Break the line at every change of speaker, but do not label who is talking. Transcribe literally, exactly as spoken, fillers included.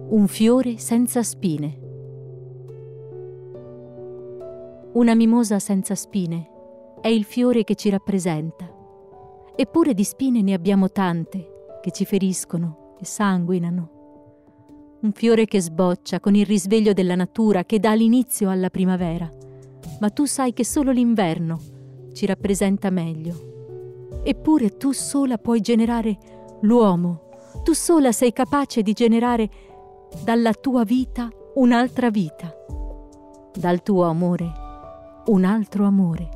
Un fiore senza spine. Una mimosa senza spine è il fiore che ci rappresenta. Eppure di spine ne abbiamo tante che ci feriscono e sanguinano. Un fiore che sboccia con il risveglio della natura, che dà l'inizio alla primavera. Ma tu sai che solo l'inverno ci rappresenta meglio. Eppure tu sola puoi generare l'uomo. Tu sola sei capace di generare dalla tua vita un'altra vita. Dal tuo amore un altro amore.